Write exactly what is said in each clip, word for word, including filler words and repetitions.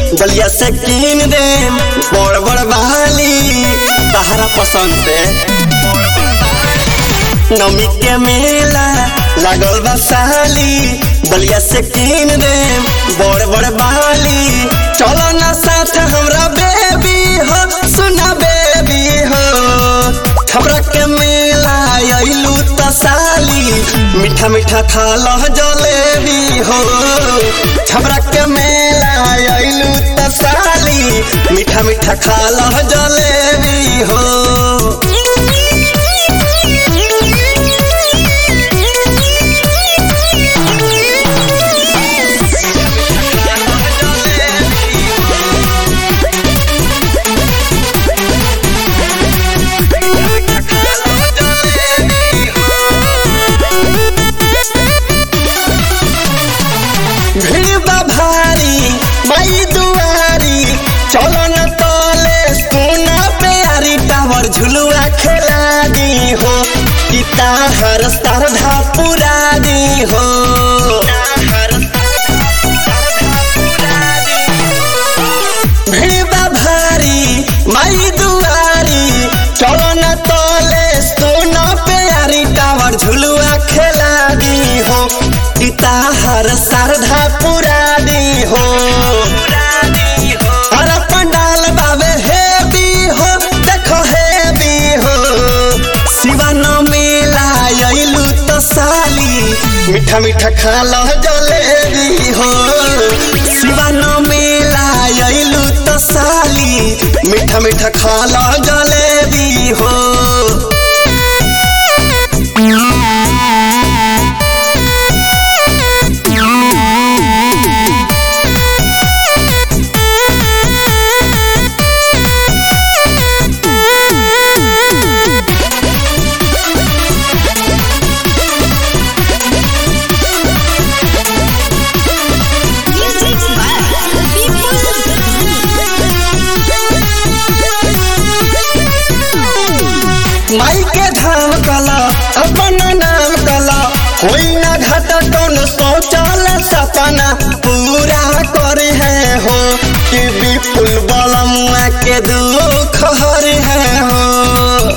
बलिया से कीन दे बड़ बड़ बहाली तहरा पसंद पे। नमी के मेला लागल बा साली बलिया से कीन दे बड़ बड़ बहाली। चलो ना साथ हमरा बेबी हो सुना बेबी हो। हमरा के मेला आइलू त साली मीठा मीठा खा लो जलेबी हो। हमरा के मेला आइलू त साली मीठा मीठा खा लो जलेबी हो। भारी माई दुआरी चलो न तले सोना प्यारी टावर झुलुआ खेला दी हो पिता हर श्रद्धा पूरा दी हो। भीड़ भारी माई दुआरी चलो न तले सोना प्यारी टावर झुलुआ खेला दी हो पिता हर श्रद्धा पूरा दी हो। अरे पंडाल बाबे हेबी हो देखो हेबी हो। शिवन मेला आइलू तो साली मीठा मीठा खा लो जलेबी हो। शिवन मेला आइलू तो साली मीठा मीठा खा लो जलेबी हो। माई के धाम कला अपन नाम कला कोई ना घाटा कौन सोचल सपना पूरा करे है हो कि विपुल बलमुआ के दुख हर है हो।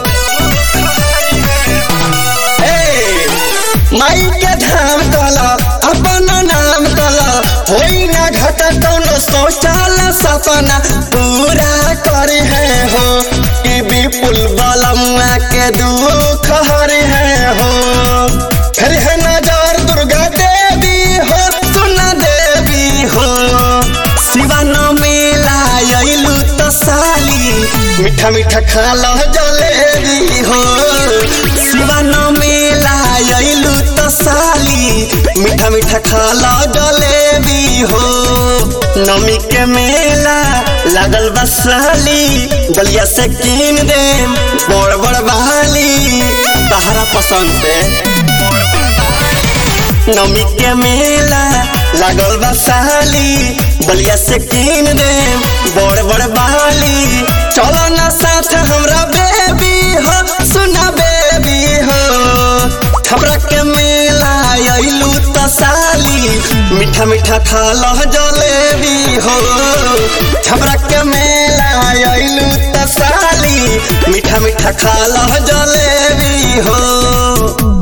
ए माई के धाम कला अपन नाम कला कोई ना घाटा कौन सोचल सपना पूरा करे है हो कि विपुल बलमुआ के दुख हर है हो। फिर है नजर दुर्गा देवी हो सुना देवी हो। शिवन मेला आइलू तो साली मीठा मीठा खा लो जलेबी हो। शिवन मेला आइलू तो साली मीठा मीठा खा लो जलेबी हो। नमी के मेला लागल बा साली बलिया से कीन दे बड़ बड़ बहाली तहरा पसंद पे। नमी के मेला लागल बा साली बलिया से कीन दे बड़ बड़ बहाली। चलो ना साथ हमरा बेबी हो सुना बेबी हो। हमरा के मेला आइलू त साली मीठा मीठा खा लो जलेबी हो। हमरा के मेला आइलू त साली मीठा मीठा खा लो जलेबी हो।